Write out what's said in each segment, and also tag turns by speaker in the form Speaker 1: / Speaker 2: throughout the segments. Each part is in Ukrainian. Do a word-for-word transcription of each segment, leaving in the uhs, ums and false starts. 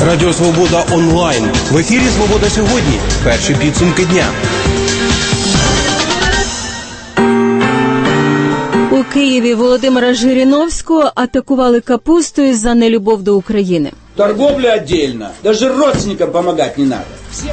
Speaker 1: Радіо Свобода онлайн. В ефірі «Свобода сьогодні». Перші підсумки дня.
Speaker 2: У Києві Володимира Жириновського атакували капустою за нелюбов до України.
Speaker 3: Торговля віддільно. Навіть родственникам допомагати не треба. Всі...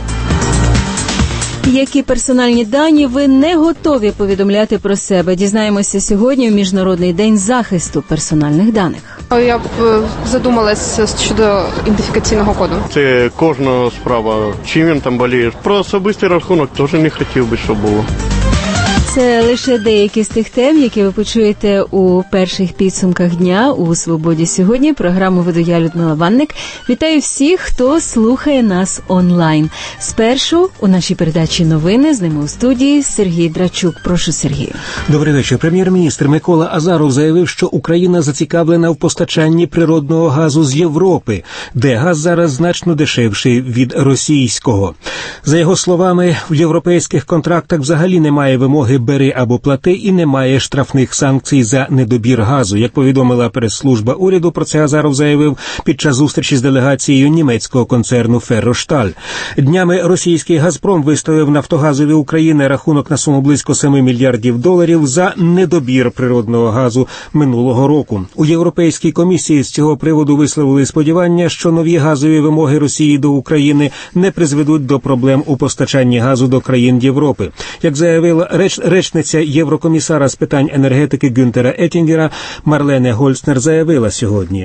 Speaker 2: Які персональні дані ви не готові повідомляти про себе? Дізнаємося сьогодні в Міжнародний день захисту персональних даних.
Speaker 4: Я б задумалась щодо ідентифікаційного коду.
Speaker 5: Це кожна справа. Чим він там боліє? Про особистий рахунок теж не хотів би, щоб було.
Speaker 2: Це лише деякі з тих тем, які ви почуєте у перших підсумках дня у «Свободі сьогодні». Програму веду я, Людмила Ванник. Вітаю всіх, хто слухає нас онлайн. Спершу у нашій передачі новини, з ними у студії Сергій Драчук. Прошу, Сергію.
Speaker 6: Добрий вечір. Прем'єр-міністр Микола Азаров заявив, що Україна зацікавлена в постачанні природного газу з Європи, де газ зараз значно дешевший від російського. За його словами, в європейських контрактах взагалі немає вимоги «бери або плати» і немає штрафних санкцій за недобір газу. Як повідомила прес-служба уряду, про це Азаров заявив під час зустрічі з делегацією німецького концерну «Феррошталь». Днями російський «Газпром» виставив «Нафтогазові України» рахунок на суму близько семи мільярдів доларів за недобір природного газу минулого року. У Європейській комісії з цього приводу висловили сподівання, що нові газові вимоги Росії до України не призведуть до проблем у постачанні газу до країн Європи. Як заявила реч Речниця Єврокомісара з питань енергетики Гюнтера Еттінгера Марлене Гольцнер заявила сьогодні.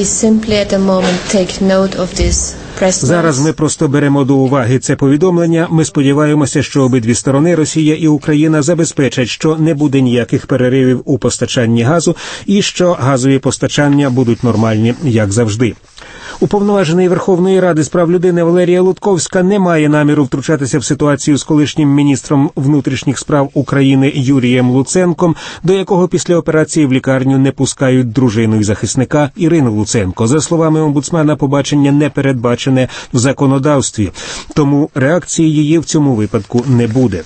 Speaker 6: Зараз ми просто беремо до уваги це повідомлення. Ми сподіваємося, що обидві сторони, Росія і Україна, забезпечать, що не буде ніяких переривів у постачанні газу і що газові постачання будуть нормальні, як завжди. Уповноважений Верховної Ради з прав людини Валерія Лутковська не має наміру втручатися в ситуацію з колишнім міністром внутрішніх справ України Юрієм Луценком, до якого після операції в лікарню не пускають дружину і захисника Ірину Луценко. За словами омбудсмена, побачення не передбачене в законодавстві, тому реакції її в цьому випадку не буде.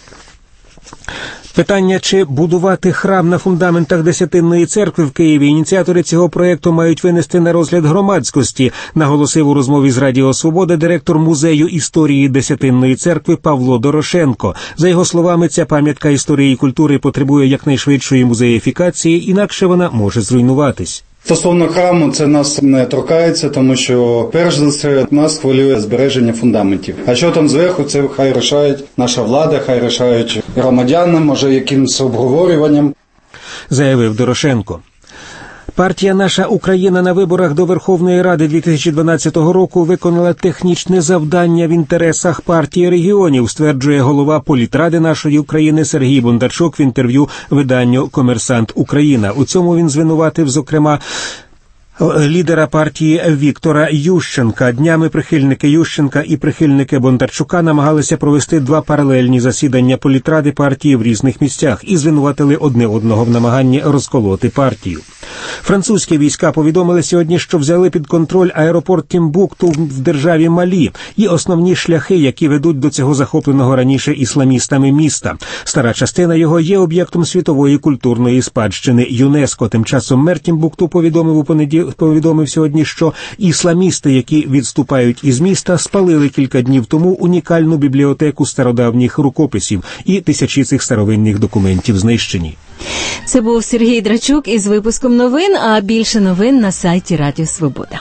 Speaker 6: Питання, чи будувати храм на фундаментах Десятинної церкви в Києві, ініціатори цього проєкту мають винести на розгляд громадськості, наголосив у розмові з Радіо Свобода директор Музею історії Десятинної церкви Павло Дорошенко. За його словами, ця пам'ятка історії і культури потребує якнайшвидшої музеїфікації, інакше вона може зруйнуватись.
Speaker 7: Стосовно храму, це нас не торкається, тому що, перш за все, нас хвилює збереження фундаментів. А що там зверху, це хай рішають наша влада, хай рішають громадяни, може якимось обговорюванням.
Speaker 6: Заявив Дорошенко. Партія «Наша Україна» на виборах до Верховної Ради дві тисячі дванадцятого року виконала технічне завдання в інтересах партії регіонів, стверджує голова політради «Нашої України» Сергій Бондарчук в інтерв'ю виданню «Комерсант Україна». У цьому він звинуватив, зокрема, лідера партії Віктора Ющенка. Днями прихильники Ющенка і прихильники Бондарчука намагалися провести два паралельні засідання політради партії в різних місцях і звинуватили одне одного в намаганні розколоти партію. Французькі війська повідомили сьогодні, що взяли під контроль аеропорт Тімбукту в державі Малі і основні шляхи, які ведуть до цього захопленого раніше ісламістами міста. Стара частина його є об'єктом світової культурної спадщини ЮНЕСКО. Тим часом мер Тімбукту повідомив у понеділ... повідомив сьогодні, що ісламісти, які відступають із міста, спалили кілька днів тому унікальну бібліотеку стародавніх рукописів, і тисячі цих старовинних документів знищені.
Speaker 2: Це був Сергій Драчук із випуском новин, а більше новин на сайті Радіо Свобода.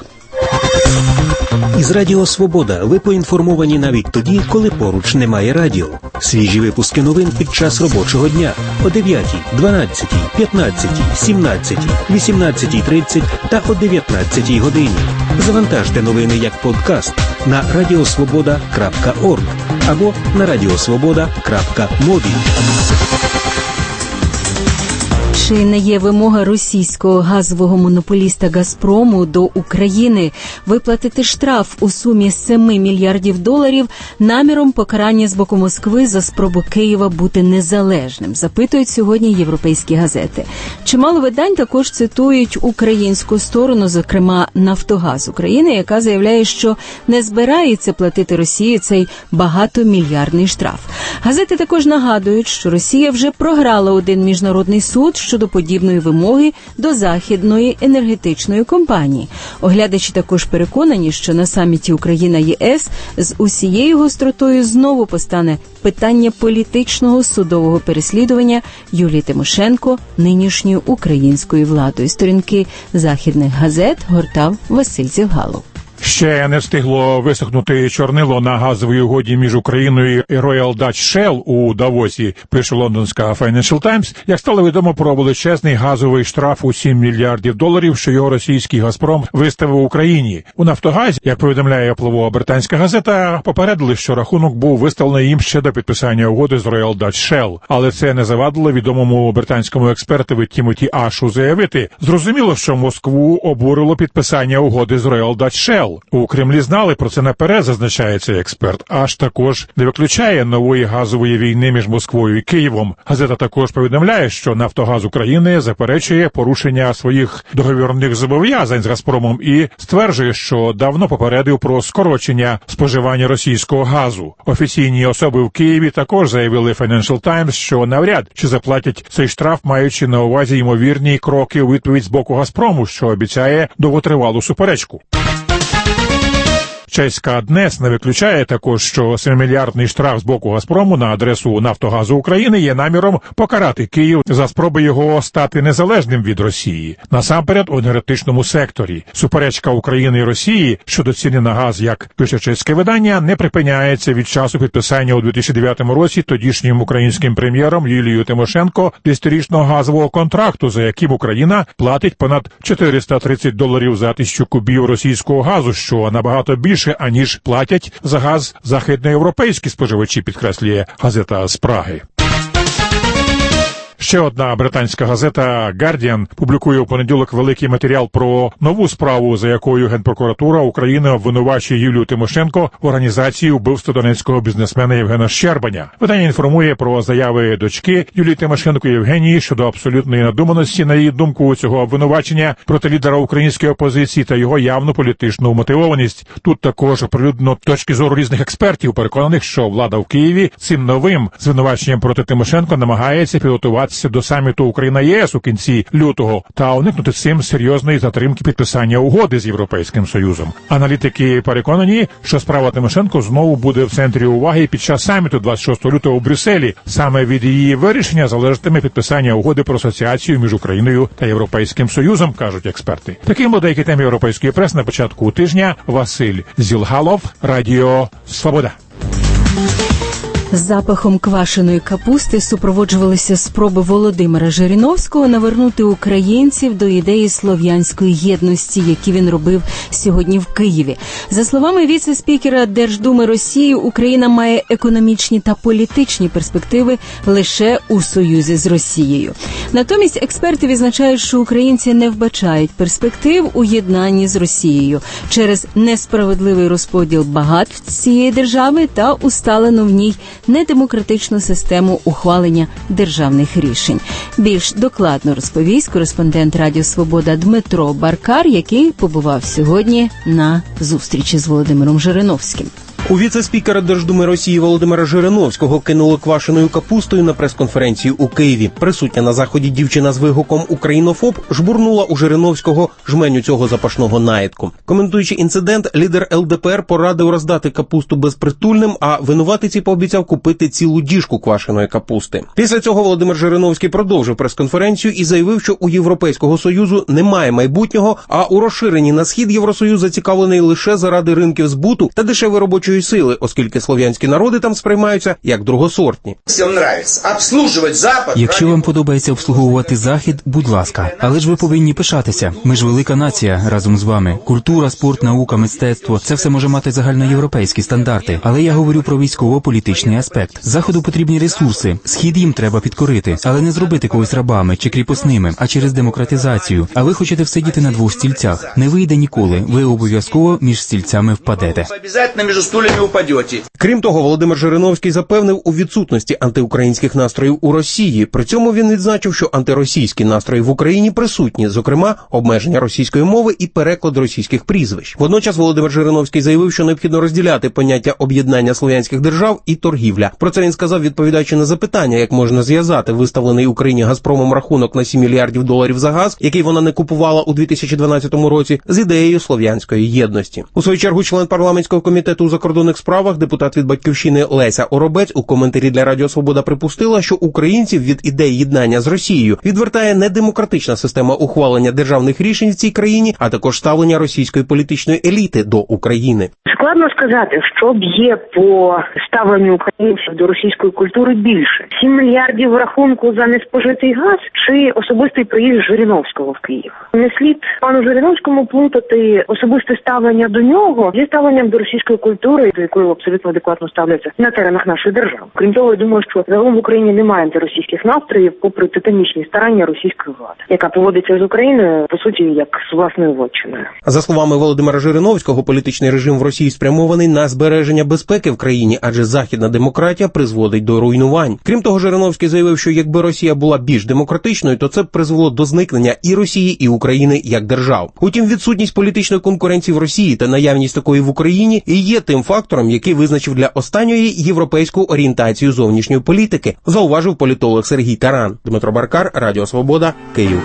Speaker 6: Із Радіо Свобода ви поінформовані навіть тоді, коли поруч немає радіо. Свіжі випуски новин під час робочого дня о дев'ятій, дванадцятій, п'ятнадцятій, сімнадцятій, вісімнадцятій тридцять та о дев'ятнадцятій годині. Завантажте новини як подкаст на радіосвобода крапка орг або на радіосвобода крапка мобі.
Speaker 2: Чи не є вимога російського газового монополіста «Газпрому» до України виплатити штраф у сумі семи мільярдів доларів наміром покарання з боку Москви за спробу Києва бути незалежним, запитують сьогодні європейські газети. Чимало видань також цитують українську сторону, зокрема «Нафтогаз України», яка заявляє, що не збирається платити Росії цей багатомільярдний штраф. Газети також нагадують, що Росія вже програла один міжнародний суд, що щодо подібної вимоги до західної енергетичної компанії. Оглядачі також переконані, що на саміті Україна-ЄС з усією гостротою знову постане питання політичного судового переслідування Юлії Тимошенко нинішньою українською владою. Сторінки західних газет гортав Василь Зівгалов.
Speaker 8: Ще не встигло висохнути чорнило на газовій угоді між Україною і Royal Dutch Shell у Давосі, пише лондонська Financial Times, як стало відомо про величезний газовий штраф у сім мільярдів доларів, що його російський «Газпром» виставив Україні. У «Нафтогазі», як повідомляє впливова британська газета, попередили, що рахунок був виставлений їм ще до підписання угоди з Royal Dutch Shell. Але це не завадило відомому британському експертові Тімоті Ашу заявити: зрозуміло, що Москву обурило підписання угоди з Royal Dutch Shell. У Кремлі знали про це наперед, зазначає цей експерт. Аж також не виключає нової газової війни між Москвою і Києвом. Газета також повідомляє, що «Нафтогаз України» заперечує порушення своїх договірних зобов'язань з «Газпромом» і стверджує, що давно попередив про скорочення споживання російського газу. Офіційні особи в Києві також заявили Financial Times, що навряд чи заплатять цей штраф, маючи на увазі ймовірні кроки у відповідь з боку «Газпрому», що обіцяє довготривалу суперечку. Чеська ДНЕС не виключає також, що семимільярдний штраф з боку «Газпрому» на адресу «Нафтогазу України» є наміром покарати Київ за спроби його стати незалежним від Росії. Насамперед у енергетичному секторі. Суперечка України і Росії щодо ціни на газ, як пише чеське видання, не припиняється від часу підписання у дві тисячі дев'ятому році тодішнім українським прем'єром Юлією Тимошенко десятирічного газового контракту, за яким Україна платить понад чотириста тридцять доларів за тисячу кубів російського газу, що набагато більше аніж платять за газ західноєвропейські споживачі, підкреслює газета з Праги. Ще одна британська газета «Гардіан» публікує у понеділок великий матеріал про нову справу, за якою Генпрокуратура України обвинувачує Юлію Тимошенко в організації вбивства донецького бізнесмена Євгена Щербаня. Видання інформує про заяви дочки Юлії Тимошенко Євгенії щодо абсолютної надуманості, на її думку, цього обвинувачення проти лідера української опозиції та його явну політичну вмотивованість. Тут також оприлюднено точки зору різних експертів, переконаних, що влада в Києві цим новим звинуваченням проти Тимошенко намагається підготуватися до саміту Україна-ЄС у кінці лютого та уникнути цим серйозної затримки підписання угоди з Європейським Союзом. Аналітики переконані, що справа Тимошенко знову буде в центрі уваги під час саміту двадцять шостого лютого у Брюсселі. Саме від її вирішення залежатиме підписання угоди про асоціацію між Україною та Європейським Союзом, кажуть експерти. Таким був деякий теми європейської преси на початку тижня. Василь Зілгалов, Радіо Свобода.
Speaker 2: Запахом квашеної капусти супроводжувалися спроби Володимира Жириновського навернути українців до ідеї слов'янської єдності, які він робив сьогодні в Києві. За словами віце-спікера Держдуми Росії, Україна має економічні та політичні перспективи лише у союзі з Росією. Натомість експерти відзначають, що українці не вбачають перспектив у єднанні з Росією через несправедливий розподіл багатств цієї держави та усталену в ній недемократичну систему ухвалення державних рішень. Більш докладно розповість кореспондент Радіо Свобода Дмитро Баркар, який побував сьогодні на зустрічі з Володимиром Жириновським.
Speaker 1: У віце-спікера Держдуми Росії Володимира Жириновського кинули квашеною капустою на прес-конференції у Києві. Присутня на заході дівчина з вигуком «Українофоб» жбурнула у Жириновського жменю цього запашного наїдку. Коментуючи інцидент, лідер ел де пе ер порадив роздати капусту безпритульним, а винуватиці пообіцяв купити цілу діжку квашеної капусти. Після цього Володимир Жириновський продовжив прес-конференцію і заявив, що у Європейського Союзу немає майбутнього, а у розширенні на схід Євросоюз зацікавлений лише заради ринків збуту та дешевої робочої сили, оскільки слов'янські народи там сприймаються як другосортні.
Speaker 9: Якщо вам подобається обслуговувати Захід, будь ласка. Але ж ви повинні пишатися. Ми ж велика нація разом з вами. Культура, спорт, наука, мистецтво – це все може мати загальноєвропейські стандарти. Але я говорю про військово-політичний аспект. Заходу потрібні ресурси. Схід їм треба підкорити. Але не зробити когось рабами чи кріпосними, а через демократизацію. А ви хочете всидіти на двох стільцях. Не вийде ніколи. Ви обов'язково між стільцями впадете.
Speaker 3: кастрюлями упадете.
Speaker 1: Крім того, Володимир Жириновський запевнив у відсутності антиукраїнських настроїв у Росії. При цьому він відзначив, що антиросійські настрої в Україні присутні, зокрема, обмеження російської мови і переклад російських прізвищ. Водночас Володимир Жириновський заявив, що необхідно розділяти поняття об'єднання слов'янських держав і торгівля. Про це він сказав, відповідаючи на запитання, як можна зв'язати виставлений Україні Газпромом рахунок на сім мільярдів доларів за газ, який вона не купувала у дві тисячі дванадцятому році, з ідеєю слов'янської єдності. У свою чергу член парламентського комітету у закордонних справах, депутат від Батьківщини Леся Оробець у коментарі для Радіо Свобода припустила, що українців від ідей єднання з Росією відвертає не демократична система ухвалення державних рішень в цій країні, а також ставлення російської політичної еліти до України.
Speaker 10: Складно сказати, що б'є по ставленню українців до російської культури більше. сім мільярдів рахунку за неспожитий газ чи особистий приїзд Жириновського в Київ. Не слід пану Жириновському плутати особисте ставлення до нього зі ставленням до російської культури, до якої абсолютно адекватно ставляться на теренах нашої держави. Крім того, я думаю, що загалом в Україні немає антиросійських настроїв, попри титанічні старання російської влади, яка поводиться з Україною, по суті, як з власною вотчиною.
Speaker 1: За словами Володимира Жириновського, політичний режим в Росії спрямований на збереження безпеки в країні, адже західна демократія призводить до руйнувань. Крім того, Жириновський заявив, що якби Росія була більш демократичною, то це б призвело до зникнення і Росії, і України як держав. Утім, відсутність політичної конкуренції в Росії та наявність такої в Україні і є тим фактором, який визначив для останньої європейську орієнтацію зовнішньої політики, зауважив політолог Сергій Таран. Дмитро Баркар, Радіо Свобода, Київ.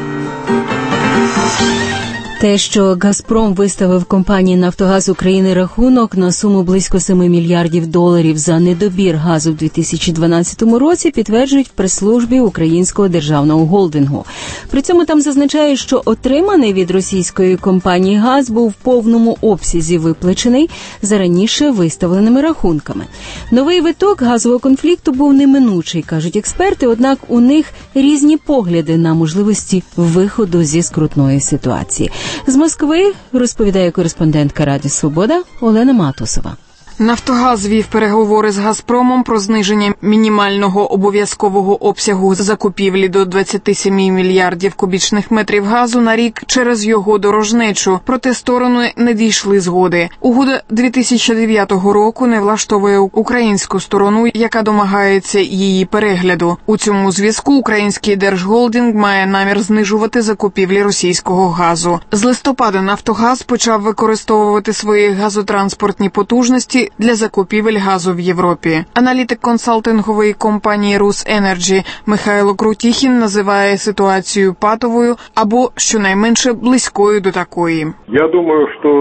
Speaker 2: Те, що «Газпром» виставив компанії «Нафтогаз України» рахунок на суму близько семи мільярдів доларів за недобір газу в дві тисячі дванадцятому році, підтверджують в прес-службі Українського державного холдингу. При цьому там зазначають, що отриманий від російської компанії газ був в повному обсязі виплачений за раніше виставленими рахунками. Новий виток газового конфлікту був неминучий, кажуть експерти, однак у них різні погляди на можливості виходу зі скрутної ситуації. З Москви розповідає кореспондентка Радіо Свобода Олена Матусова.
Speaker 11: «Нафтогаз» вів переговори з «Газпромом» про зниження мінімального обов'язкового обсягу закупівлі до двадцять сім мільярдів кубічних метрів газу на рік через його дорожнечу. Проте сторони не дійшли згоди. Угода дві тисячі дев'ятого року не влаштовує українську сторону, яка домагається її перегляду. У цьому зв'язку український держхолдинг має намір знижувати закупівлі російського газу. З листопада «Нафтогаз» почав використовувати свої газотранспортні потужності для закупівель газу в Європі. Аналітик консалтингової компанії «Русенерджі» Михайло Крутіхін називає ситуацію патовою або, щонайменше, близькою до такої.
Speaker 12: Я думаю, що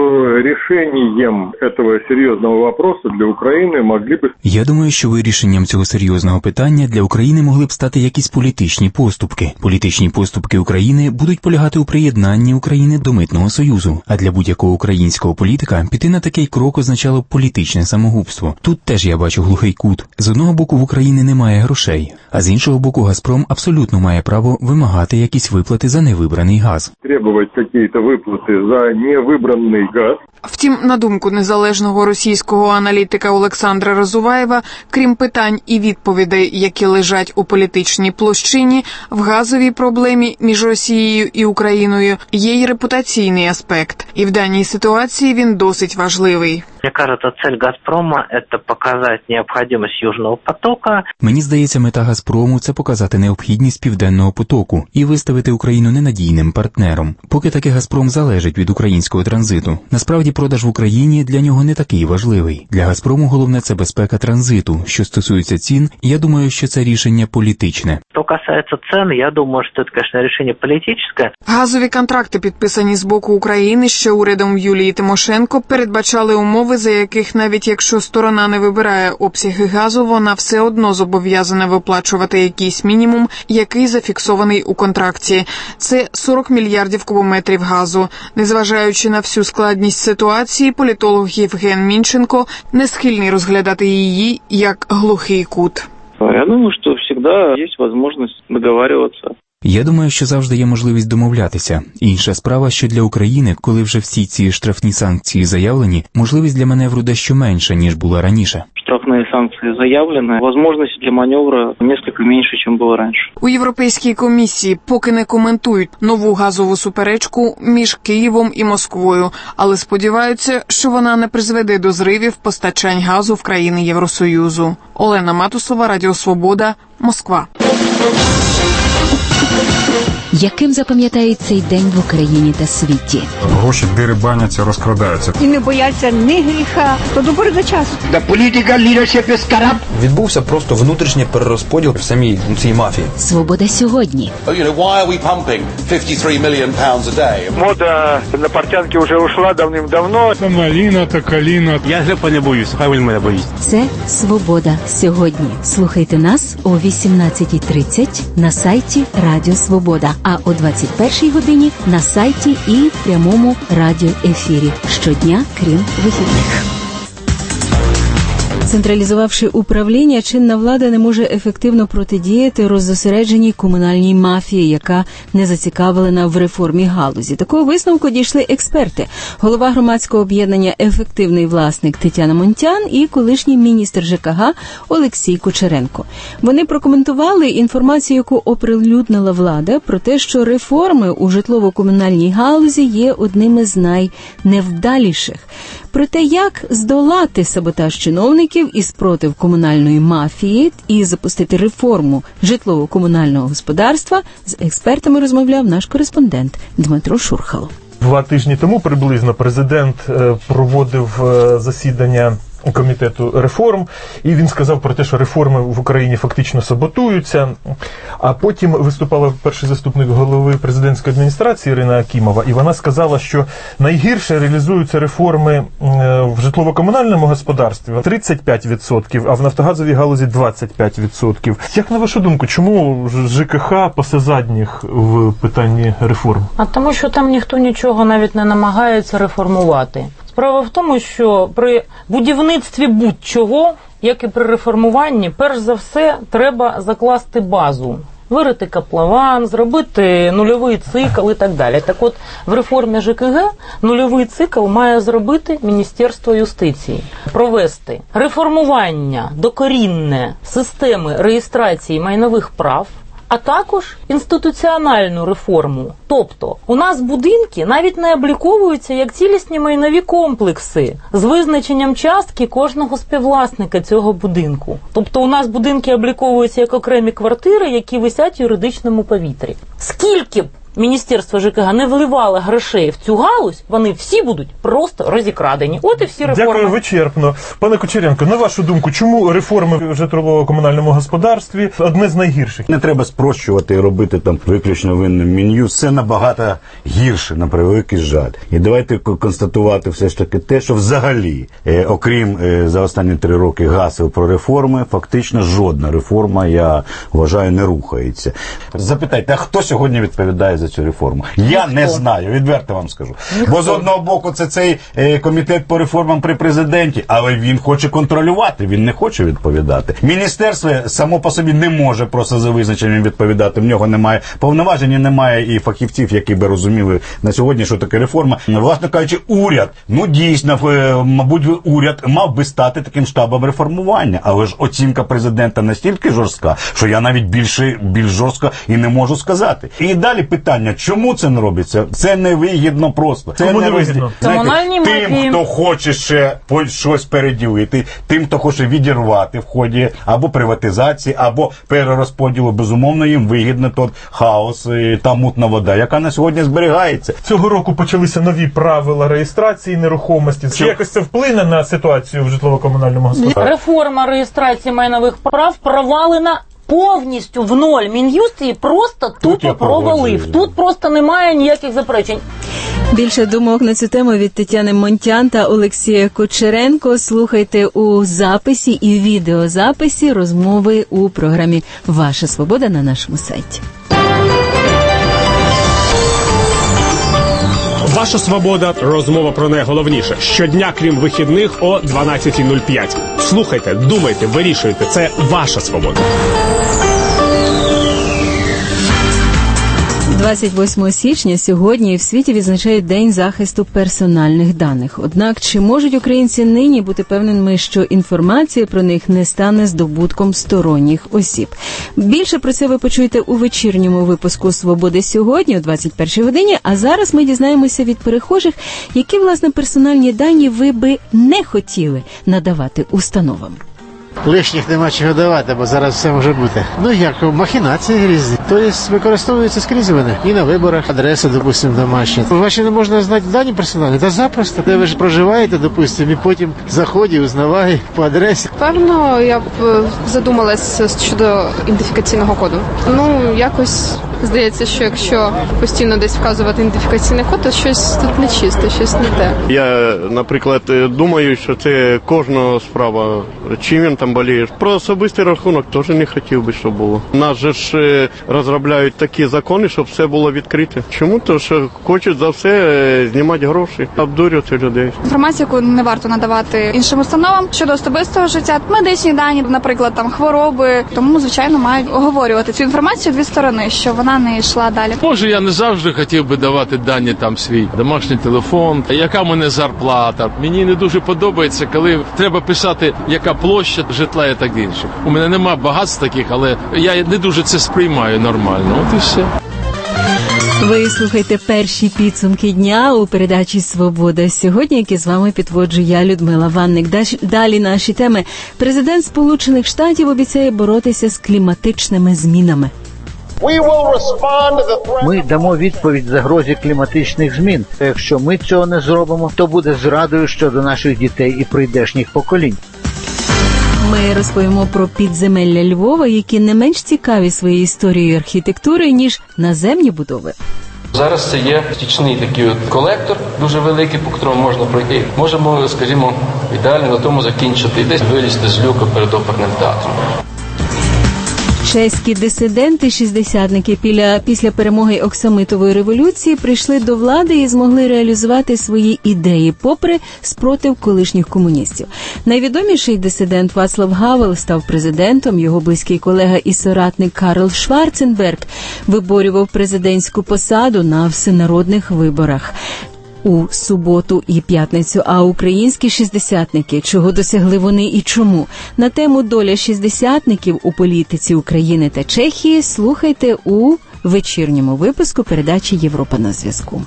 Speaker 12: рішенням цього серйозного вопросу для України могли б...
Speaker 9: Я думаю, що вирішенням цього серйозного питання для України могли б стати якісь політичні поступки. Політичні поступки України будуть полягати у приєднанні України до Митного Союзу. А для будь-якого українського політика піти на такий крок означало б політичне самогубство. Тут теж я бачу глухий кут. З одного боку в Україні немає грошей, а з іншого боку «Газпром» абсолютно має право вимагати якісь виплати за невибраний газ.
Speaker 12: Требувати якісь виплати за невибраний газ.
Speaker 11: Втім, на думку незалежного російського аналітика Олександра Розуваєва, крім питань і відповідей, які лежать у політичній площині, в газовій проблемі між Росією і Україною є й репутаційний аспект. І в даній ситуації він досить важливий.
Speaker 13: Мне кажется, цель «Газпрома» – это показать необходимость Южного потока.
Speaker 9: Мені здається, мета «Газпрому» – це показати необхідність Південного потоку і виставити Україну ненадійним партнером. Поки таки «Газпром» залежить від українського транзиту. Насправді, продаж в Україні для нього не такий важливий. Для «Газпрому» головне – це безпека транзиту. Що стосується цін, я думаю, що це рішення політичне.
Speaker 13: Що касається цін, я думаю, що це, звісно, рішення політичне.
Speaker 11: Газові контракти, підписані з боку України ще урядом Юлії Тимошенко, передбачали умови, за яких навіть якщо сторона не вибирає обсяги газу, вона все одно зобов'язана виплачувати якийсь мінімум, який зафіксований у контракті. Це сорок мільярдів кубометрів газу. Незважаючи на всю складність ситуації, політолог Євген Мінченко не схильний розглядати її як глухий кут.
Speaker 14: Я думаю, що завжди є можливість договарюватися.
Speaker 9: Я думаю, що завжди є можливість домовлятися. Інша справа, що для України, коли вже всі ці штрафні санкції заявлені, можливість для маневру дещо менша, ніж була раніше.
Speaker 14: штрафные санкции заявлены. Возможности для маневра несколько меньше, чем было раньше.
Speaker 11: У Європейській комісії поки не коментують нову газову суперечку між Києвом і Москвою, але сподіваються, що вона не призведе до зривів постачань газу в країни Євросоюзу. Олена Матусова, Радіо Свобода, Москва.
Speaker 2: Яким запам'ятають цей день в Україні та світі?
Speaker 15: Гроші дерибаняться, розкрадаються.
Speaker 16: І не бояться ні гріха, то добре до часу.
Speaker 17: The political leadership is corrupt. Відбувся просто внутрішній перерозподіл в самій цій мафії.
Speaker 2: Свобода сьогодні.
Speaker 18: You know, why are we pumping fifty-three million pounds a day?
Speaker 19: Мода на портянки вже ушла давним-давно.
Speaker 8: Та маліна, та каліна.
Speaker 20: Я грипа не боюсь, хай він мене боїться.
Speaker 2: Це Свобода сьогодні. Слухайте нас о вісімнадцятій тридцять на сайті Радіо Свобода. А о двадцять першій годині на сайті і в прямому радіоефірі. Щодня, крім вихідних. Централізувавши управління, чинна влада не може ефективно протидіяти роззосередженій комунальній мафії, яка не зацікавлена в реформі галузі. Такого висновку дійшли експерти. Голова громадського об'єднання «Ефективний власник» Тетяна Монтян і колишній міністр ЖКГ Олексій Кучеренко. Вони прокоментували інформацію, яку оприлюднила влада, про те, що реформи у житлово-комунальній галузі є одними з найневдаліших. Про те, як здолати саботаж чиновників і спротив комунальної мафії і запустити реформу житлово-комунального господарства, з експертами розмовляв наш кореспондент Дмитро Шурхало.
Speaker 21: Два тижні тому приблизно президент проводив засідання комітету реформ, і він сказав про те, що реформи в Україні фактично саботуються, а потім виступала перший заступник голови президентської адміністрації Ірина Акімова, і вона сказала, що найгірше реалізуються реформи в житлово-комунальному господарстві тридцять п'ять відсотків, а в нафтогазовій галузі двадцять п'ять відсотків. Як на вашу думку, чому ЖКХ пасе задніх в питанні реформ?
Speaker 22: А тому, що там ніхто нічого навіть не намагається реформувати. Справа в тому, що при будівництві будь-чого, як і при реформуванні, перш за все треба закласти базу. Вирити котлован, зробити нульовий цикл і так далі. Так от, в реформі ЖКГ нульовий цикл має зробити Міністерство юстиції. Провести реформування докорінне системи реєстрації майнових прав, а також інституціональну реформу. Тобто, у нас будинки навіть не обліковуються як цілісні майнові комплекси з визначенням частки кожного співвласника цього будинку. Тобто, у нас будинки обліковуються як окремі квартири, які висять в юридичному повітрі. Скільки б Міністерство ЖКГ не вливало грошей в цю галузь, вони всі будуть просто розікрадені. От і всі реформи.
Speaker 21: Дякую, вичерпно. Пане Кучеренко, на вашу думку, чому реформи в житлово-комунальному господарстві одне з найгірших?
Speaker 23: Не треба спрощувати і робити там виключно винним Мін'юст. Це набагато гірше, на превеликий жаль. І давайте констатувати все ж таки те, що взагалі, е, окрім е, за останні три роки гасел про реформи, фактично жодна реформа, я вважаю, не рухається. Запитайте, а хто сьогодні відповідає за цю реформу? Я не знаю, відверто вам скажу. Ніхто. Бо з одного боку це цей е, комітет по реформам при президенті, але він хоче контролювати, він не хоче відповідати. Міністерство само по собі не може просто за визначенням відповідати, в нього немає повноважень, і немає і фахівців, які би розуміли на сьогодні, що таке реформа. Власне кажучи, уряд, ну дійсно, е, мабуть, уряд мав би стати таким штабом реформування, але ж оцінка президента настільки жорстка, що я навіть більше, більш жорстко і не можу сказати. І далі питання, чому це не робиться? Це невигідно просто. Це
Speaker 21: Кому
Speaker 23: не
Speaker 21: вигідно?
Speaker 23: Знаєте, тим, хто хоче ще щось переділити, тим, хто хоче відірвати в ході або приватизації, або перерозподілу, безумовно, їм вигідно тот хаос, та мутна вода, яка на сьогодні зберігається.
Speaker 21: Цього року почалися нові правила реєстрації нерухомості. Чи якось це вплине на ситуацію в житлово-комунальному господарстві?
Speaker 22: Реформа реєстрації майнових прав провалена повністю в ноль. Мін'юст її просто тупо провалив. Тут просто немає ніяких заперечень.
Speaker 2: Більше думок на цю тему від Тетяни Монтян та Олексія Кучеренко слухайте у записі і відеозаписі розмови у програмі «Ваша свобода» на нашому сайті.
Speaker 24: Ваша свобода. Розмова про найголовніше. Щодня, крім вихідних, о дванадцятій нуль п'ять. Слухайте, думайте, вирішуйте. Це ваша свобода.
Speaker 2: двадцять восьмого січня сьогодні в світі відзначають День захисту персональних даних. Однак, чи можуть українці нині бути певними, що інформація про них не стане здобутком сторонніх осіб? Більше про це ви почуєте у вечірньому випуску «Свободи сьогодні» о двадцять першій годині, а зараз ми дізнаємося від перехожих, які, власне, персональні дані ви би не хотіли надавати установам.
Speaker 4: Лишніх нема чого давати, бо зараз все може бути. Ну як, махінації різні. Тобто використовуються скрізь вони. І на виборах, адреси, допустимо, домашні. Ваші не можна знати дані персональні? Та запросто. Де ви ж проживаєте, допустимо, і потім заході, узнавай по адресі.
Speaker 5: Певно, я б задумалась щодо ідентифікаційного коду. Ну, якось здається, що якщо постійно десь вказувати ідентифікаційний код, то щось тут нечисте, щось не те.
Speaker 6: Я, наприклад, думаю, що це кожного справа, чим він там боліє. Про особистий рахунок теж не хотів би, щоб було. Нас же ж розробляють такі закони, щоб все було відкрите. Чому? Тому що хочуть за все знімати гроші, обдурювати людей.
Speaker 7: Інформацію, яку не варто надавати іншим установам щодо особистого життя, медичні дані, наприклад, там хвороби. Тому, звичайно, мають оговорювати цю інформацію дві сторони, що вона не йшла далі.
Speaker 25: Може, я не завжди хотів би давати дані там свій домашній телефон, яка в мене зарплата. Мені не дуже подобається, коли треба писати, яка площа житла і так інше. У мене немає багатств таких, але я не дуже це сприймаю нормально. От і все.
Speaker 2: Ви слухайте перші підсумки дня у передачі «Свобода сьогодні», які з вами підводжу я, Людмила Ванник. Далі наші теми. Президент Сполучених Штатів обіцяє боротися з кліматичними змінами.
Speaker 26: Ми дамо відповідь загрозі кліматичних змін. Якщо ми цього не зробимо, то буде зрадою щодо наших дітей і прийдешніх поколінь.
Speaker 2: Ми розповімо про підземелля Львова, які не менш цікаві своєю історією архітектури, ніж наземні будови.
Speaker 27: Зараз це є стічний такий от колектор, дуже великий, по котрому можна пройти. Можемо, скажімо, ідеально на тому закінчити і десь вилізти з люка перед оперним театром.
Speaker 2: Чеські дисиденти-шістдесятники після, після перемоги Оксамитової революції прийшли до влади і змогли реалізувати свої ідеї, попри спротив колишніх комуністів. Найвідоміший дисидент Вацлав Гавел став президентом, його близький колега і соратник Карл Шварценберг виборював президентську посаду на всенародних виборах у суботу і п'ятницю, а українські шістдесятники, чого досягли вони і чому? На тему «Доля шістдесятників у політиці України та Чехії» слухайте у вечірньому випуску передачі «Європа на зв'язку».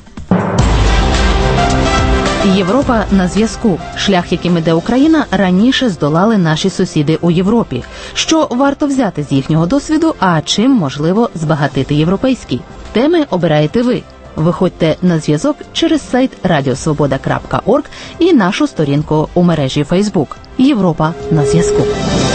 Speaker 28: Європа на зв'язку. Шлях, яким іде Україна, раніше здолали наші сусіди у Європі. Що варто взяти з їхнього досвіду, а чим можливо збагатити європейський? Теми обираєте ви. Виходьте на зв'язок через сайт радіосвобода крапка орг і нашу сторінку у мережі Фейсбук. Європа на зв'язку.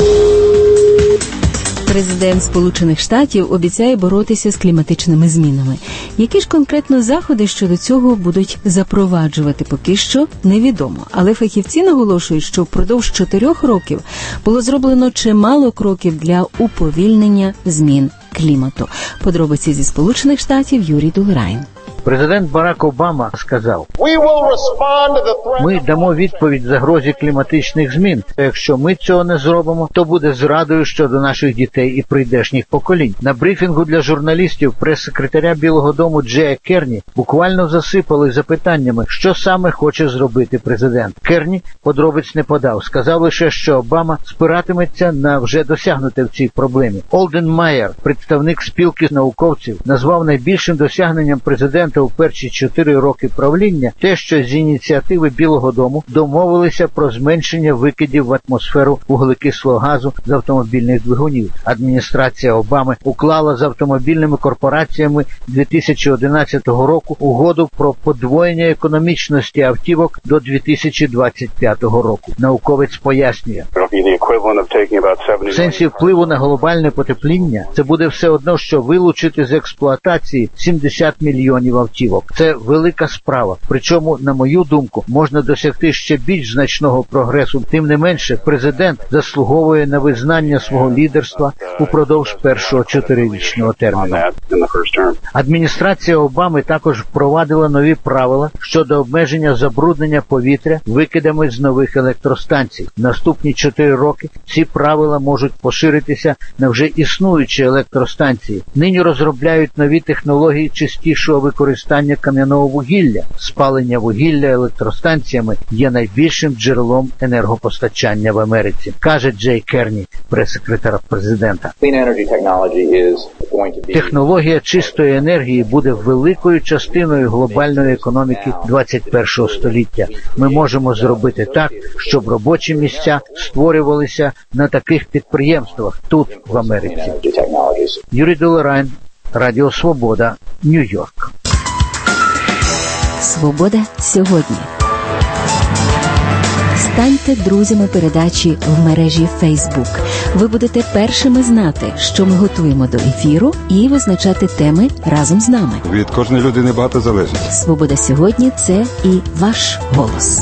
Speaker 2: Президент Сполучених Штатів обіцяє боротися з кліматичними змінами. Які ж конкретно заходи щодо цього будуть запроваджувати, поки що невідомо. Але фахівці наголошують, що впродовж чотирьох років було зроблено чимало кроків для уповільнення змін клімату. Подробиці зі Сполучених Штатів Юрій Дулерайн.
Speaker 26: Президент Барак Обама сказав: «Ми дамо відповідь загрозі кліматичних змін. Якщо ми цього не зробимо, то буде зрадою щодо наших дітей і прийдешніх поколінь». На брифінгу для журналістів прес-секретаря Білого дому Джея Керні буквально засипали запитаннями, що саме хоче зробити президент. Керні подробиць не подав, сказав лише, що Обама спиратиметься на вже досягнуте в цій проблемі. Олден Майер, представник спілки науковців, назвав найбільшим досягненням президента у перші чотири роки правління те, що з ініціативи Білого дому домовилися про зменшення викидів в атмосферу вуглекислого газу з автомобільних двигунів. Адміністрація Обами уклала з автомобільними корпораціями дві тисячі одинадцятого року угоду про подвоєння економічності автівок до дві тисячі двадцять п'ятого року. Науковець пояснює: в сенсі впливу на глобальне потепління це буде все одно, що вилучити з експлуатації сімдесят мільйонів автівок. Це велика справа. Причому, на мою думку, можна досягти ще більш значного прогресу. Тим не менше, президент заслуговує на визнання свого лідерства упродовж першого чотирирічного терміну. Адміністрація Обами також впровадила нові правила щодо обмеження забруднення повітря викидами з нових електростанцій. В наступні чотири чотири роки ці правила можуть поширитися на вже існуючі електростанції. Нині розробляють нові технології чистішого використання кам'яного вугілля. Спалення вугілля електростанціями є найбільшим джерелом енергопостачання в Америці, каже Джей Керні, прес-секретар президента. Технологія чистої енергії буде великою частиною глобальної економіки двадцять першого століття. Ми можемо зробити так, щоб робочі місця створювалися на таких підприємствах тут, в Америці. Юрій Долорайн, Радіо Свобода, Нью-Йорк.
Speaker 2: Свобода сьогодні. Станьте друзями передачі в мережі Facebook. Ви будете першими знати, що ми готуємо до ефіру, і визначати теми разом з нами.
Speaker 1: Від кожної людини багато залежить.
Speaker 2: Свобода сьогодні – це і ваш голос.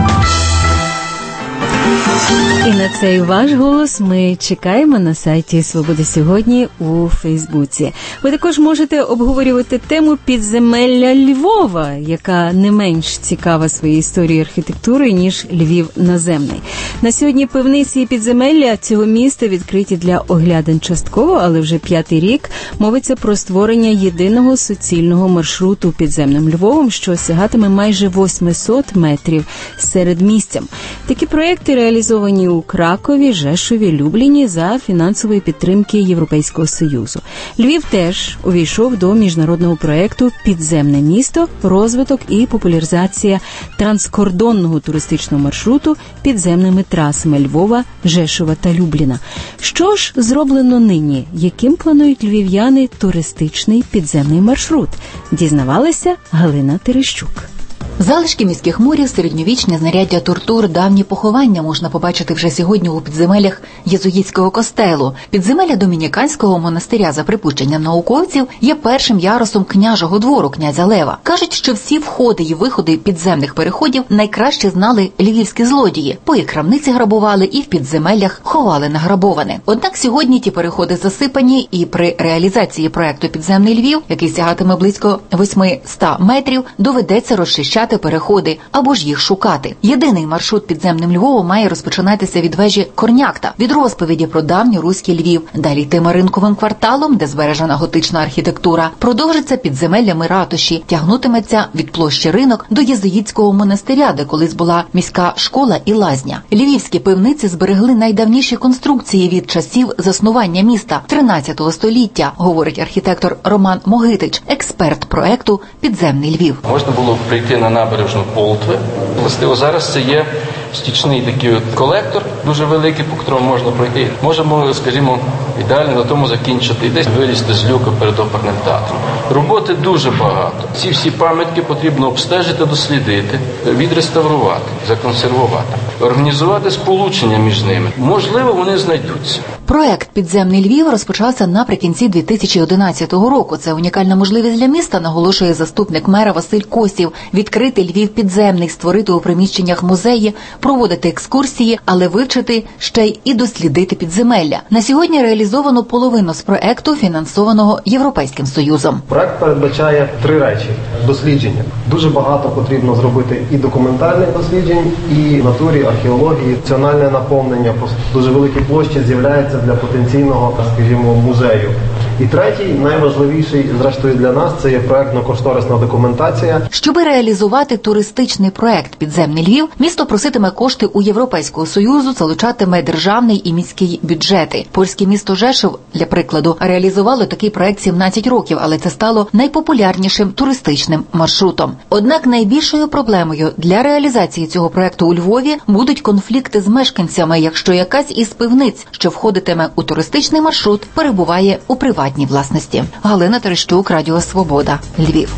Speaker 2: І на цей ваш голос ми чекаємо на сайті «Свобода сьогодні» у Фейсбуці. Ви також можете обговорювати тему підземелля Львова, яка не менш цікава своєю історією архітектури, ніж Львів наземний. На сьогодні пивниці і підземелля цього міста відкриті для оглядин частково, але вже п'ятий рік мовиться про створення єдиного суцільного маршруту підземним Львовом, що сягатиме майже вісімсот метрів серед місцем. Такі проекти реалізовані у Кракові, Жешові, Любліні за фінансової підтримки Європейського Союзу. Львів теж увійшов до міжнародного проекту «Підземне місто. Розвиток і популяризація транскордонного туристичного маршруту підземними трасами Львова, Жешова та Любліна». Що ж зроблено нині? Яким планують львів'яни туристичний підземний маршрут? Дізнавалася Галина Терещук.
Speaker 3: Залишки міських мурів, середньовічні знаряддя тортур, давні поховання можна побачити вже сьогодні у підземеллях єзуїтського костелу. Підземелля домініканського монастиря, за припущенням науковців, є першим ярусом княжого двору князя Лева. Кажуть, що всі входи і виходи підземних переходів найкраще знали львівські злодії. По їх крамниці грабували і в підземеллях ховали награбоване. Однак сьогодні ті переходи засипані, і при реалізації проекту «Підземний Львів», який сягатиме близько восьмисот метрів, доведеться розчищати переходи або ж їх шукати. Єдиний маршрут підземним Львовом має розпочинатися від вежі Корнякта, від розповіді про давньоруський Львів. Далі йтиме ринковим кварталом, де збережена готична архітектура, продовжиться підземеллями ратуші, тягнутиметься від площі Ринок до єзуїтського монастиря, де колись була міська школа і лазня. Львівські пивниці зберегли найдавніші конструкції від часів заснування міста тринадцятого століття, говорить архітектор Роман Могитич, експерт проекту «Підземний Львів».
Speaker 27: Можна було прийти на набережну Полтви. Властиво зараз це є стічний такий от колектор, дуже великий, по котрому можна пройти. Можемо, скажімо, ідеально на тому закінчити і десь вилізти з люка перед оперним театром. Роботи дуже багато. Ці всі пам'ятки потрібно обстежити, дослідити, відреставрувати, законсервувати, організувати сполучення між ними. Можливо, вони знайдуться.
Speaker 3: Проект «Підземний Львів» розпочався наприкінці дві тисячі одинадцятого року. Це унікальна можливість для міста, наголошує заступник мера Василь Косів. Відкрити Львів підземний, створити у приміщеннях музеї, проводити екскурсії, але вивчити ще й і дослідити підземелля. На сьогодні реалізовано половину з проекту, фінансованого Європейським Союзом.
Speaker 9: Проект передбачає три речі. Дослідження. Дуже багато потрібно зробити і документальних досліджень, і в натурі, археології. Національне наповнення по дуже великій площі з'являється для потенційного, скажімо, музею. І третій, найважливіший, зрештою, для нас, це є проектно-кошторисна документація.
Speaker 3: Щоби реалізувати туристичний проект «Підземний Львів», місто проситиме кошти у Європейського Союзу, залучатиме державний і міський бюджети. Польське місто Жешов, для прикладу, реалізувало такий проект сімнадцять років, але це стало найпопулярнішим туристичним маршрутом. Однак найбільшою проблемою для реалізації цього проекту у Львові будуть конфлікти з мешканцями, якщо якась із пивниць, що входитиме у туристичний маршрут, перебуває у приватній власності. Галина Терещук, Радіо Свобода, Львів.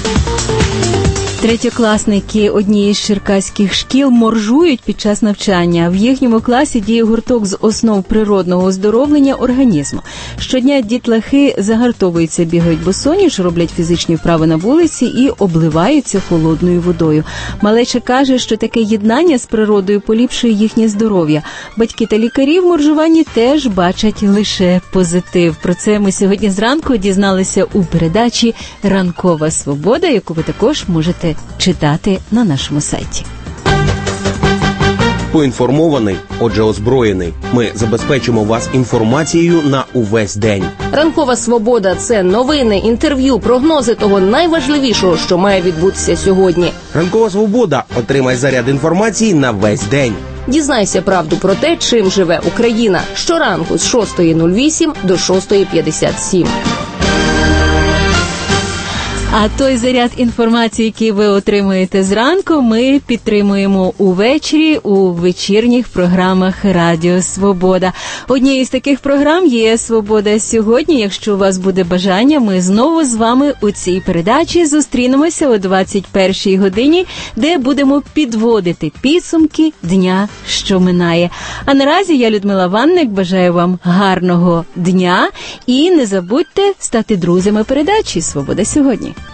Speaker 2: Третьокласники однієї з черкаських шкіл моржують під час навчання. В їхньому класі діє гурток з основ природного оздоровлення організму. Щодня дітлахи загартовуються, бігають босоніж, роблять фізичні вправи на вулиці і обливаються холодною водою. Малеча каже, що таке єднання з природою поліпшує їхнє здоров'я. Батьки та лікарі в моржуванні теж бачать лише позитив. Про це ми сьогодні зранку дізналися у передачі «Ранкова свобода», яку ви також можете читати на нашому сайті.
Speaker 10: Поінформований, отже озброєний. Ми забезпечимо вас інформацією на увесь день.
Speaker 11: Ранкова свобода – це новини, інтерв'ю, прогнози того найважливішого, що має відбутися сьогодні.
Speaker 10: Ранкова свобода. Отримай заряд інформації на весь день.
Speaker 11: Дізнайся правду про те, чим живе Україна. Щоранку з шостої нуль вісім до шостої п'ятдесят сім.
Speaker 2: А той заряд інформації, який ви отримуєте зранку, ми підтримуємо увечері у вечірніх програмах Радіо Свобода. Однією з таких програм є «Свобода сьогодні». Якщо у вас буде бажання, ми знову з вами у цій передачі зустрінемося о двадцять першій годині, де будемо підводити підсумки дня, що минає. А наразі я, Людмила Ванник, бажаю вам гарного дня і не забудьте стати друзями передачі «Свобода сьогодні».